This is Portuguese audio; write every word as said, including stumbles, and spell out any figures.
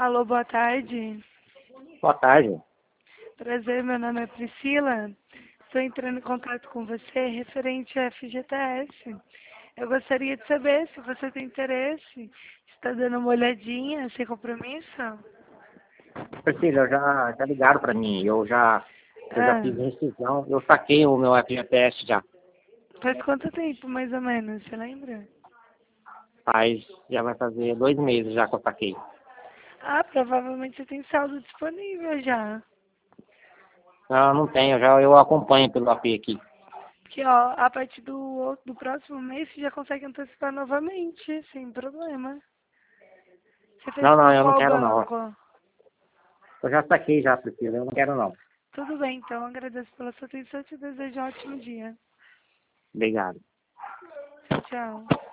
Alô, boa tarde. Boa tarde. Prazer, meu nome é Priscila. Estou entrando em contato com você referente a F G T S. Eu gostaria de saber se você tem interesse. Está dando uma olhadinha, sem compromisso? Priscila, eu já, já ligaram para mim. Eu já, eu já Ah, fiz rescisão. Eu saquei o meu F G T S já. faz quanto tempo, mais ou menos, você lembra? Faz, já vai fazer dois meses já que eu saquei. Ah, provavelmente você tem saldo disponível já. Não, não tenho. Já eu acompanho pelo A P aqui. Que ó, a partir do, ou- do próximo mês você já consegue antecipar novamente, sem problema. Você fez Não, não, com eu não qual quero não. banco? Eu já saquei já, Priscila. Eu não quero não. Tudo bem, então. Agradeço pela sua atenção e te desejo um ótimo dia. Obrigado. Tchau, tchau.